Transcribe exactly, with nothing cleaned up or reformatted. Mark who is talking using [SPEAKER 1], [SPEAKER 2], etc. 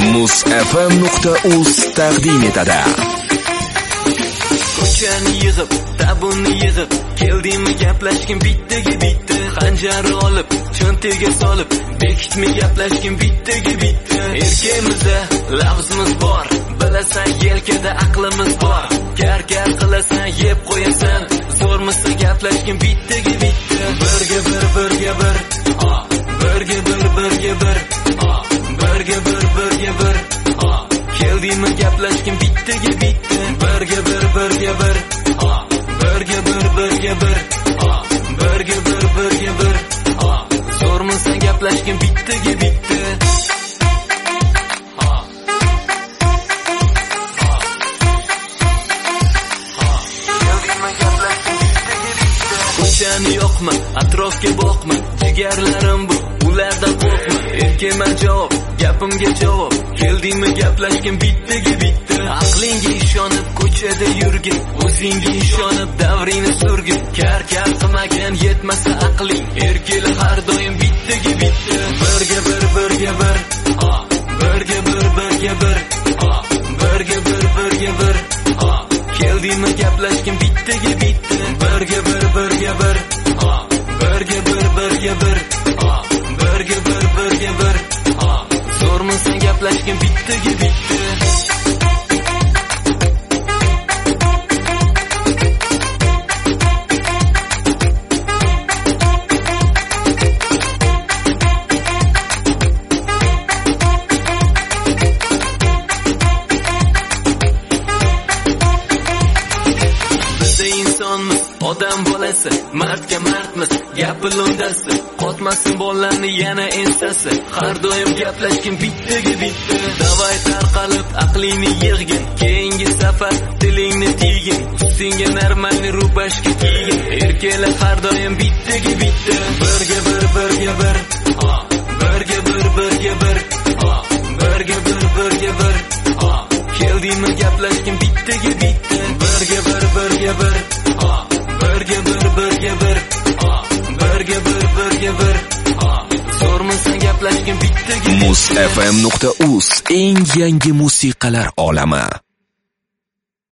[SPEAKER 1] muz f m nuqta uz taqdim etadi.
[SPEAKER 2] Ko'chani yig'ib, tabunni yig'ib, keldingmi gaplashgin bittaga bitta, xanjar olib, cho'ntaga solib, bekitmi gaplashgin bittaga bitta. Erkimizda lafzimiz bor, bilasan yelkada aqlimiz bor. Gar-gar qilasan, yeb qo'yasan, zo'rmisa gaplashgin bittaga bitta. Birga bir, birga bir, birga bir, birga bir, birga bir, birga bir. Keldingmi gaplashgin bittaga bitta. Birga bir, birga bir, birga bir, birga bir, birga bir, birga bir. Zo'rmisan gaplashgin bittaga bitta. Ko'chani yo'qmi, atrofga boqma, jigarlarim bu, ulardan qo'rqma. Erkema javob, gapimga javob, keldingmi gaplashgin bittaga bitta. Aqlingga ishonib ko'chada yurgin, o'zingga ishonib davringni surgin. Kar-kar qilmagan yetmasa aqling, erkela har doim bittaga bitta. Birga bir, birga bir, birga bir, birga bir, birga bir, birga bir. Keldingmi gaplashgin bittaga bitta. Birga bir, birga bir, birga bir, birga bir, birga bir, birga bir. Zo'rmisan gaplashgin bittaga bitta. Odam bolasi, mardga mardmiz, gapi lo'ndasi, qotmasin bollarni yana ensasi. Har doim gaplashgin bittaga bitta. Davay tarqalib aqlingni yig'gin, keyingi safar tilingni tiygin, ustingga normalni rubashka kiygin. Erkela har doim bittaga bitta. Birga bir, birga bir, birga bir, birga bir, birga bir, birga bir. Keldingmi gaplashgin bittaga bitta. Birga bir, birga bir, birga bir, birga bir, birga bir, birga bir. Zo'rmisan gaplashgin bittaga.
[SPEAKER 1] muz f m nuqta uz eng yangi musiqalar olami.